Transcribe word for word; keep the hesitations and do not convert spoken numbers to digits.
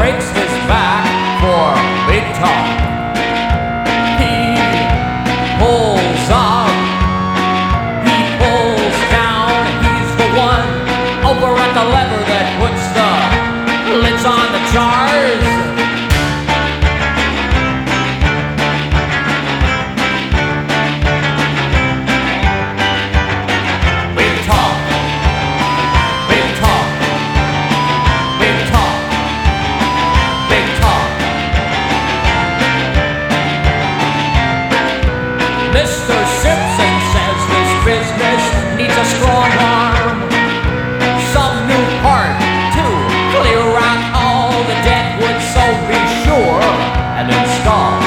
breaks his back for big talk. He pulls up, he pulls down, he's the one over at the lever that puts the lids on the jars. Big talk, big talk, big talk, big talk. Mister Simpson says this business needs a strong arm, some new part to clear out all the dead wood, so be sure and install